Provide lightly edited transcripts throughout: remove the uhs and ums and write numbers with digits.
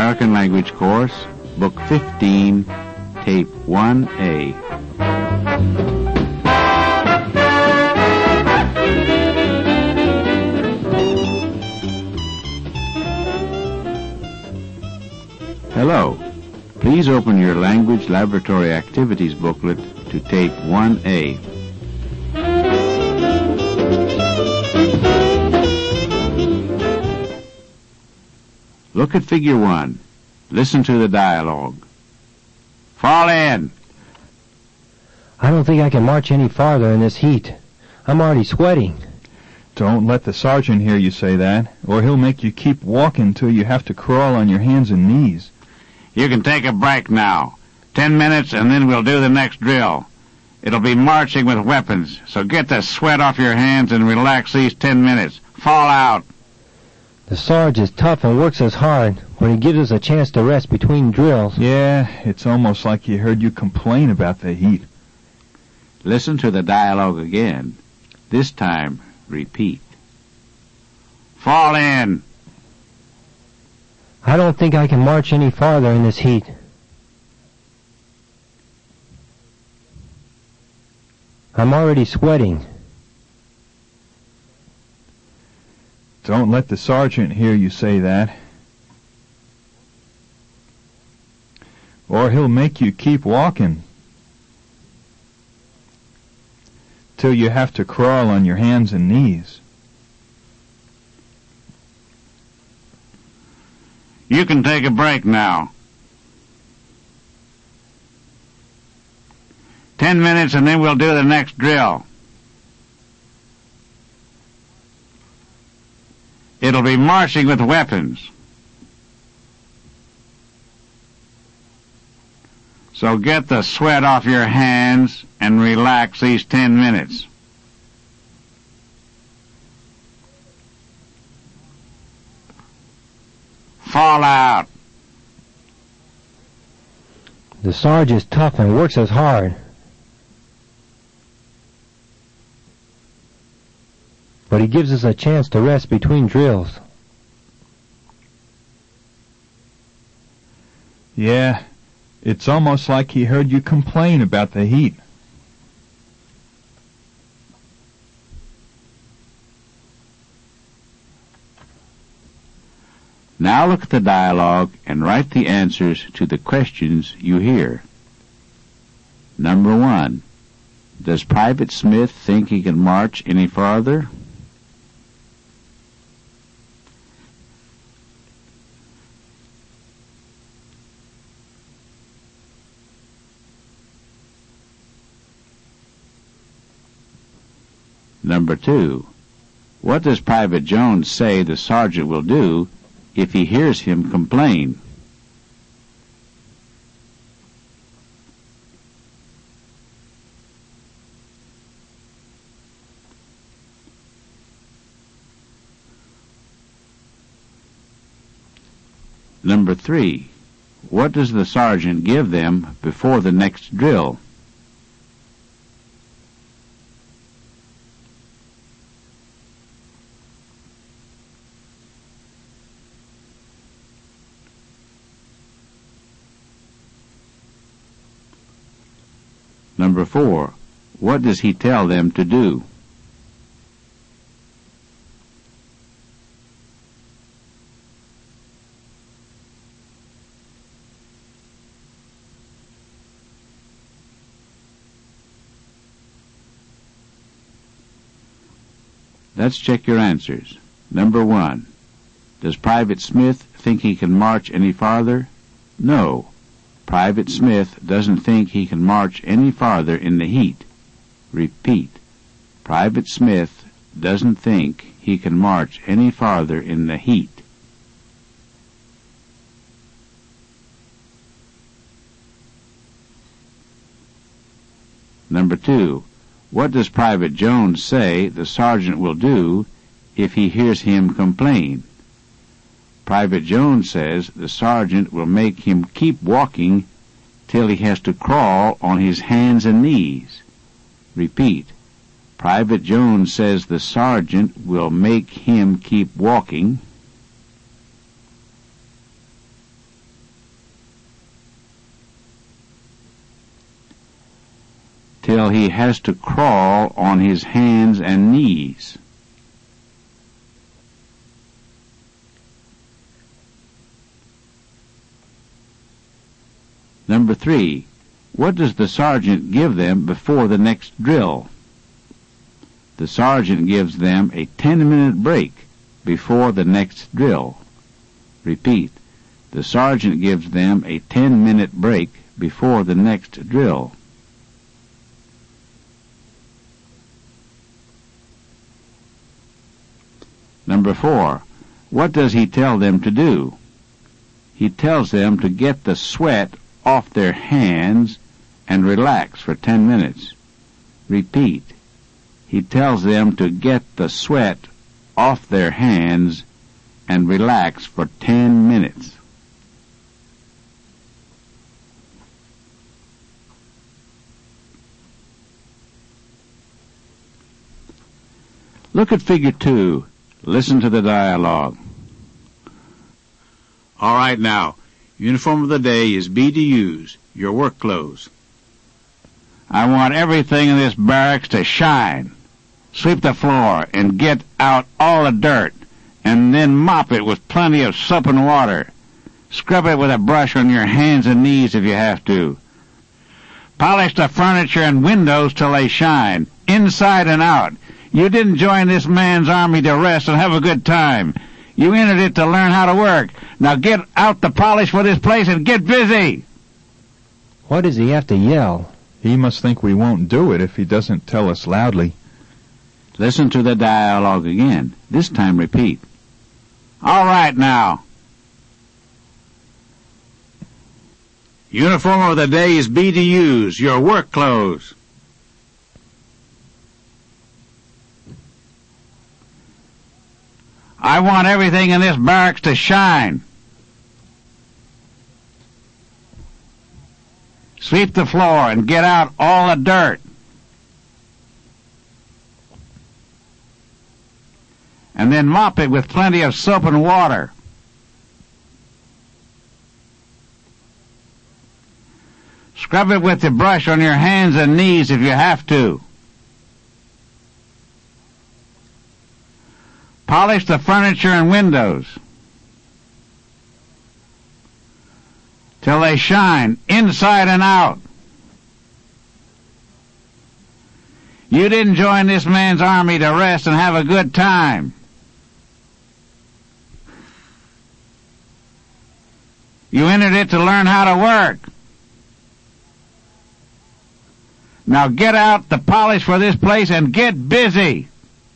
American Language Course, Book 15, Tape 1A. Hello. Please open your Language Laboratory Activities booklet to Tape 1A. Look at Figure 1. Listen to the dialogue. Fall in. I don't think I can march any farther in this heat. I'm already sweating. Don't let the sergeant hear you say that, or he'll make you keep walking till you have to crawl on your hands and knees. You can take a break now. 10 minutes and then we'll do the next drill. It'll be marching with weapons, so get the sweat off your hands and relax these 10 minutes. Fall out. The Sarge is tough and works us hard when he gives us a chance to rest between drills. Yeah, it's almost like he heard you complain about the heat. Listen to the dialogue again. This time, repeat. Fall in. I don't think I can march any farther in this heat. I'm already sweating. Don't let the sergeant hear you say that, or he'll make you keep walking till you have to crawl on your hands and knees. You can take a break now. 10 minutes and then we'll do the next drill. It'll be marching with weapons. So get the sweat off your hands and relax these 10 minutes. Fall out. The Sarge is tough and works us hard. But he gives us a chance to rest between drills. Yeah, it's almost like he heard you complain about the heat. Now look at the dialogue and write the answers to the questions you hear. Number 1. Does Private Smith think he can march any farther? Number 2. What does Private Jones say the sergeant will do if he hears him complain? Number 3. What does the sergeant give them before the next drill? Number 4. What does he tell them to do? Let's check your answers. Number 1. Does Private Smith think he can march any farther? No. Private Smith doesn't think he can march any farther in the heat. Repeat. Private Smith doesn't think he can march any farther in the heat. Number 2. What does Private Jones say the sergeant will do if he hears him complain? Private Jones says the sergeant will make him keep walking till he has to crawl on his hands and knees. Repeat. Private Jones says the sergeant will make him keep walking till he has to crawl on his hands and knees. Number 3. What does the sergeant give them before the next drill? The sergeant gives them a 10-minute break before the next drill. Repeat. The sergeant gives them a 10-minute break before the next drill. Number 4. What does he tell them to do? He tells them to get the sweat off their hands and relax for 10 minutes. Repeat. He tells them to get the sweat off their hands and relax for 10 minutes. Look at Figure 2. Listen to the dialogue. All right now. Uniform of the day is BDUs, your work clothes. I want everything in this barracks to shine. Sweep the floor and get out all the dirt, and then mop it with plenty of soap and water. Scrub it with a brush on your hands and knees if you have to. Polish the furniture and windows till they shine, inside and out. You didn't join this man's army to rest and have a good time. You entered it to learn how to work. Now get out the polish for this place and get busy. Why does he have to yell? He must think we won't do it if he doesn't tell us loudly. Listen to the dialogue again. This time repeat. All right now. Uniform of the day is BDUs, your work clothes. I want everything in this barracks to shine. Sweep the floor and get out all the dirt. And then mop it with plenty of soap and water. Scrub it with the brush on your hands and knees if you have to. Polish the furniture and windows till they shine inside and out. You didn't join this man's army to rest and have a good time. You entered it to learn how to work. Now get out the polish for this place and get busy.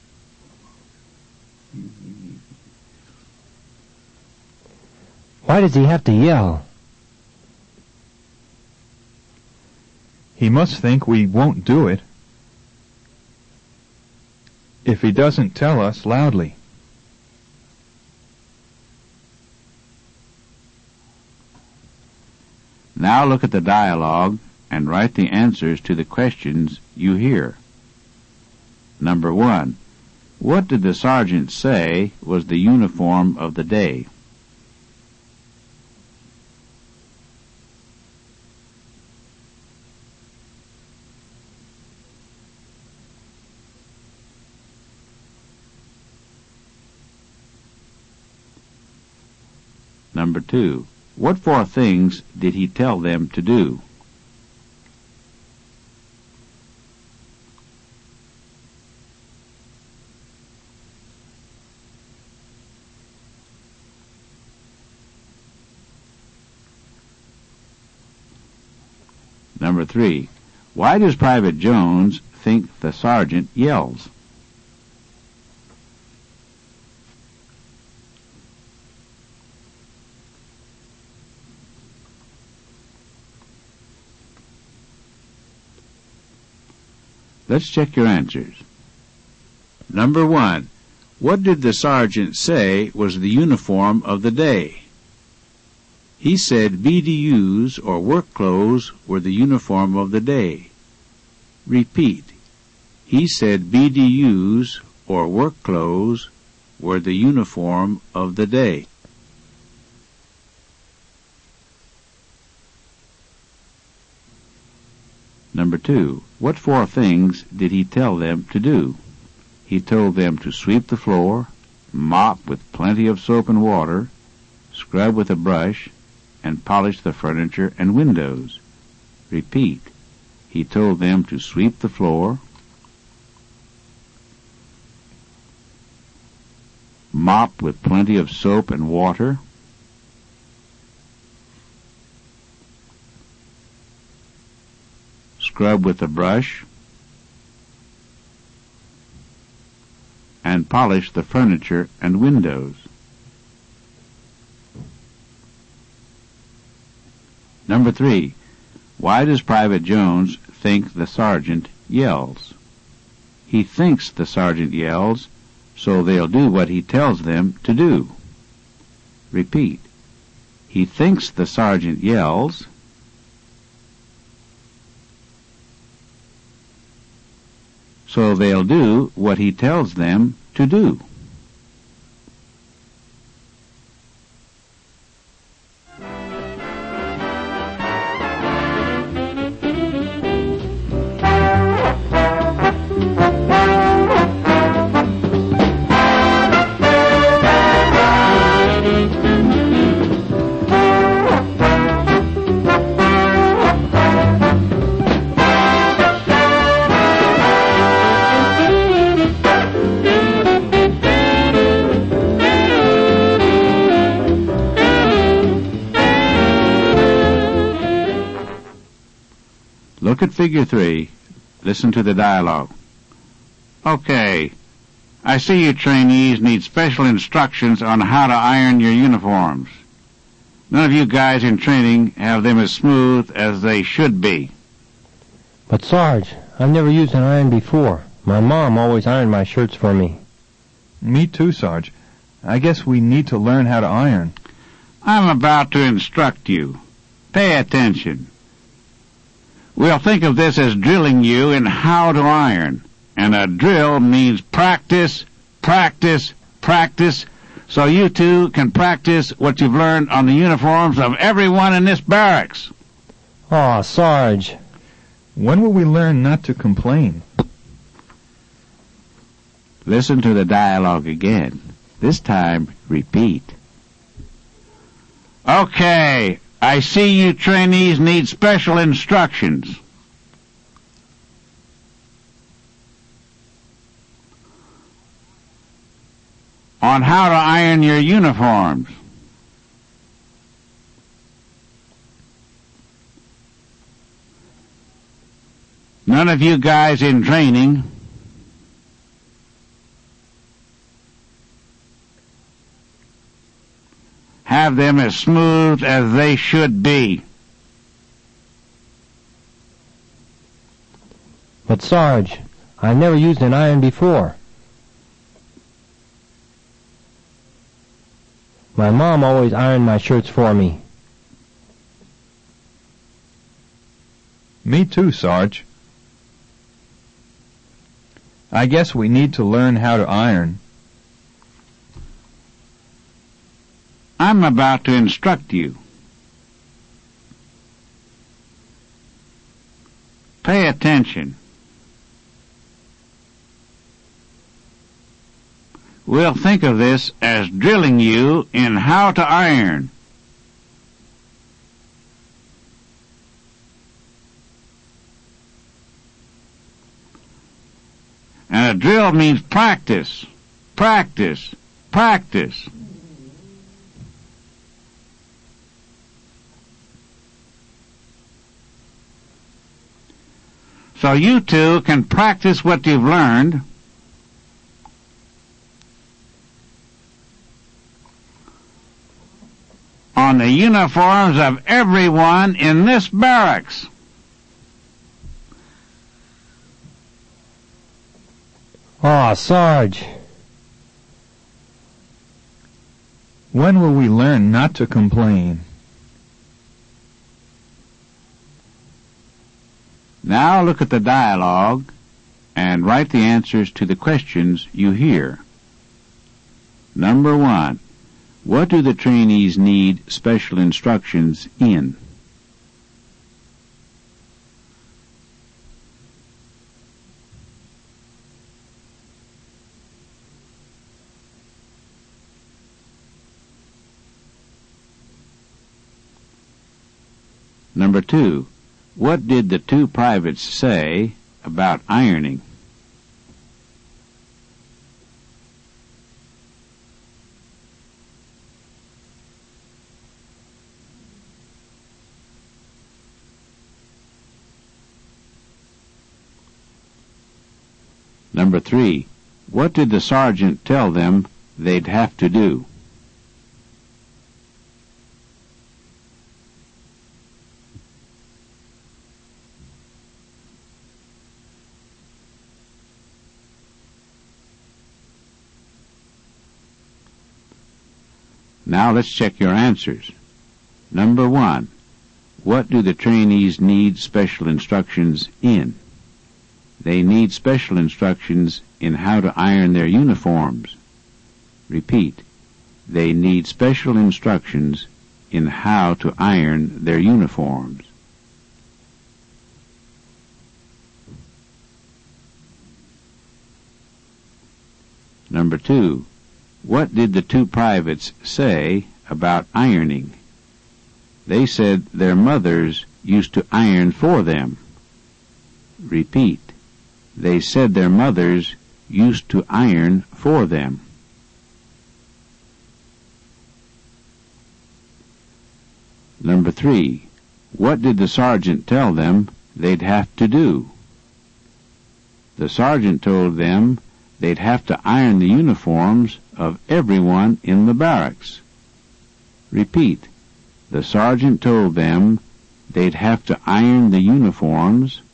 Why does he have to yell? He must think we won't do it if he doesn't tell us loudly. Now look at the dialogue and write the answers to the questions you hear. Number 1. What did the sergeant say was the uniform of the day? Number 2. What 4 things did he tell them to do? Number 3. Why does Private Jones think the sergeant yells? Let's check your answers. Number 1. What did the sergeant say was the uniform of the day? He said BDUs, or work clothes, were the uniform of the day. Repeat. He said BDUs, or work clothes, were the uniform of the day. Number 2. What 4 things did he tell them to do? He told them to sweep the floor, mop with plenty of soap and water, scrub with a brush, and polish the furniture and windows. Repeat. He told them to sweep the floor, mop with plenty of soap and water, scrub with a brush, and polish the furniture and windows. Number 3. Why does Private Jones think the sergeant yells? He thinks the sergeant yells, so they'll do what he tells them to do. Repeat. He thinks the sergeant yells, so they'll do what he tells them to do. Look at Figure 3. Listen to the dialogue. Okay. I see you trainees need special instructions on how to iron your uniforms. None of you guys in training have them as smooth as they should be. But Sarge, I've never used an iron before. My mom always ironed my shirts for me. Me too, Sarge. I guess we need to learn how to iron. I'm about to instruct you. Pay attention. We'll think of this as drilling you in how to iron. And a drill means practice, practice, practice, so you two can practice what you've learned on the uniforms of everyone in this barracks. Aw, Sarge. When will we learn not to complain? Listen to the dialogue again. This time, repeat. Okay, I see you trainees need special instructions. On how to iron your uniforms. None of you guys in training have them as smooth as they should be. But Sarge, I've never used an iron before. My mom always ironed my shirts for me. Me too, Sarge. I guess we need to learn how to iron. I'm about to instruct you. Pay attention. We'll think of this as drilling you in how to iron. And a drill means practice, practice, practice. So you two can practice what you've learned on the uniforms of everyone in this barracks. Aw, Sarge. When will we learn not to complain? Now look at the dialogue and write the answers to the questions you hear. Number 1. What do the trainees need special instructions in? Number 2. What did the two privates say about ironing? Number 3. What did the sergeant tell them they'd have to do? Now let's check your answers. Number 1. What do the trainees need special instructions in? They need special instructions in how to iron their uniforms. Repeat. They need special instructions in how to iron their uniforms. Number 2. What did the two privates say about ironing? They said their mothers used to iron for them. Repeat. They said their mothers used to iron for them. Number 3. What did the sergeant tell them they'd have to do? The sergeant told them they'd have to iron the uniforms of everyone in the barracks. Repeat. The sergeant told them they'd have to iron the uniforms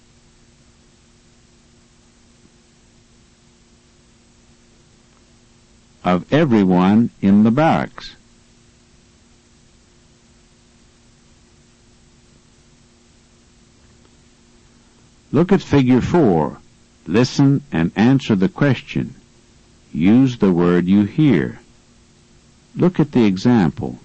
of everyone in the barracks. Look at Figure 4. Listen and answer the question. Use the word you hear. Look at the example.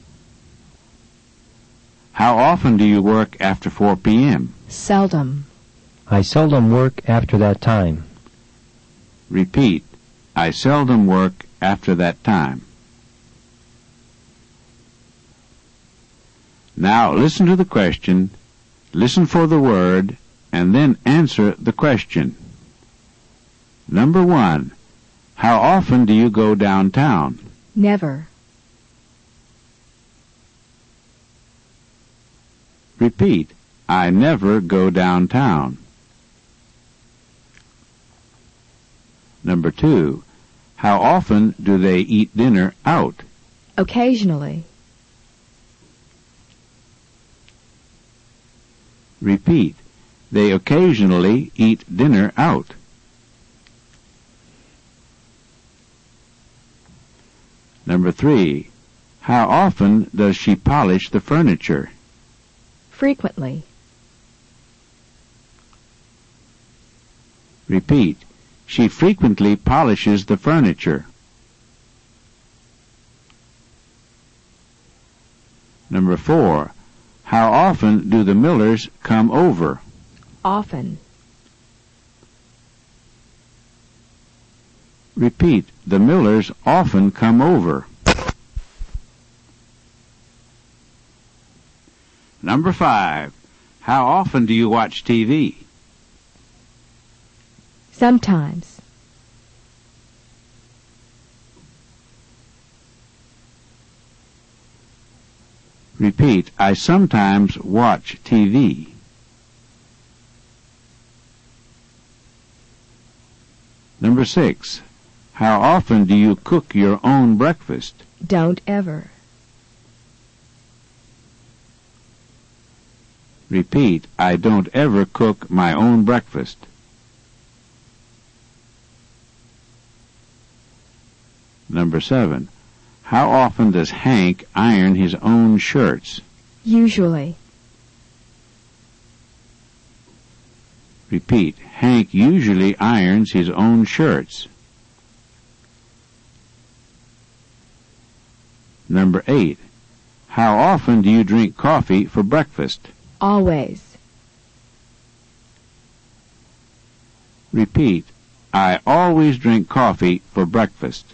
How often do you work after 4 p.m.? Seldom. I seldom work after that time. Repeat. I seldom work after that time. Now listen to the question, listen for the word, and then answer the question. Number 1. How often do you go downtown? Never. Repeat. I never go downtown. Number 2. How often do they eat dinner out? Occasionally. Repeat. They occasionally eat dinner out. Number 3. How often does she polish the furniture? Frequently. Repeat. She frequently polishes the furniture. Number 4. How often do the Millers come over? Often. Repeat. The Millers often come over. Number 5. How often do you watch TV? Sometimes. Repeat. I sometimes watch TV. Number 6. How often do you cook your own breakfast? Don't ever. Repeat. I don't ever cook my own breakfast. Number 7. How often does Hank iron his own shirts? Usually. Repeat. Hank usually irons his own shirts. Number 8. How often do you drink coffee for breakfast? Always. Repeat. I always drink coffee for breakfast.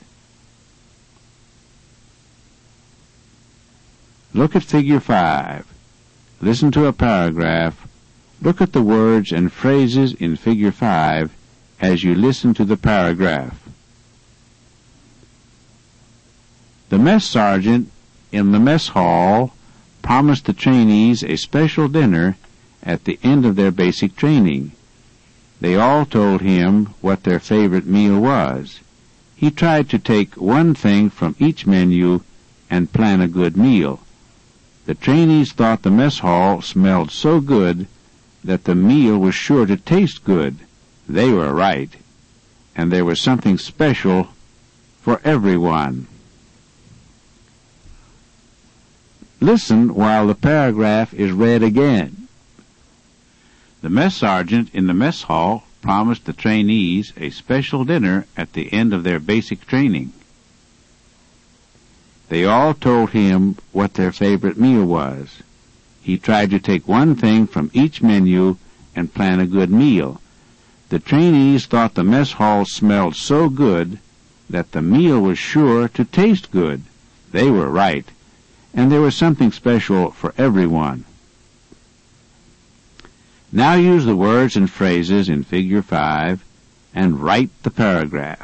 Look at Figure 5. listen to a paragraph, look at the words and phrases in Figure 5 as you listen to the paragraph. The mess sergeant in the mess hall promised the trainees a special dinner at the end of their basic training. They all told him what their favorite meal was. He tried to take one thing from each menu and plan a good meal. The trainees thought the mess hall smelled so good that the meal was sure to taste good. They were right. And there was something special for everyone. Listen while the paragraph is read again. The mess sergeant in the mess hall promised the trainees a special dinner at the end of their basic training. They all told him what their favorite meal was. He tried to take one thing from each menu and plan a good meal. The trainees thought the mess hall smelled so good that the meal was sure to taste good. They were right. And there was something special for everyone. Now use the words and phrases in Figure 5 and write the paragraph.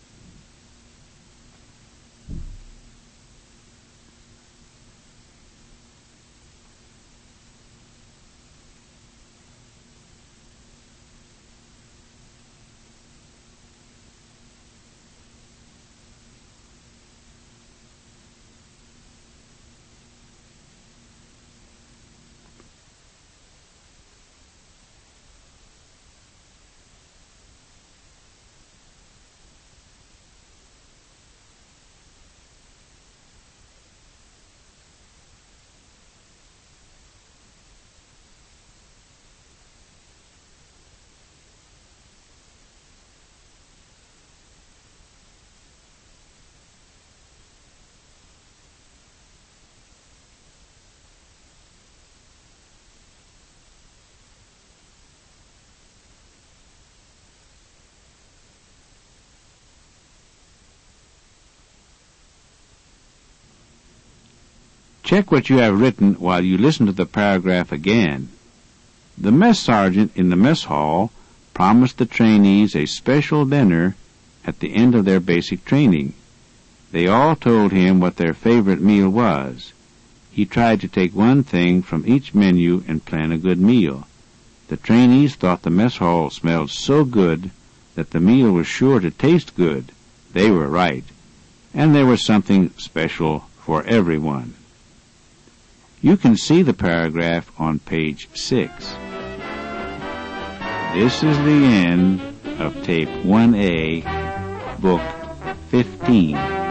Check what you have written while you listen to the paragraph again. The mess sergeant in the mess hall promised the trainees a special dinner at the end of their basic training. They all told him what their favorite meal was. He tried to take one thing from each menu and plan a good meal. The trainees thought the mess hall smelled so good that the meal was sure to taste good. They were right. And there was something special for everyone. You can see the paragraph on page 6. This is the end of Tape 1A, Book 15.